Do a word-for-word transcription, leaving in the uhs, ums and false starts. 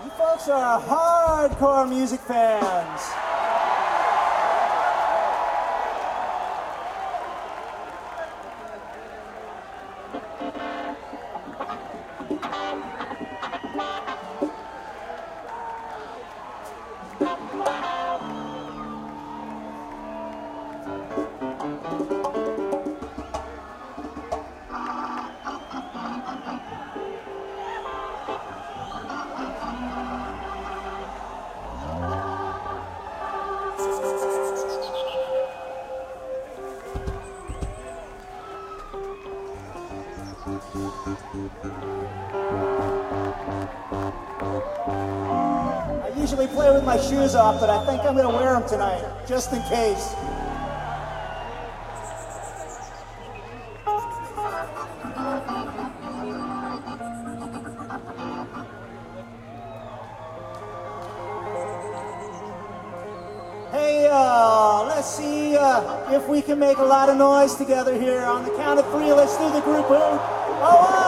Folks are hardcore music fans. I usually play with my shoes off, but I think I'm going to wear them tonight, just in case. Hey, uh, let's see uh, if we can make a lot of noise together here. On the count of three, let's do the group hoot. Oh,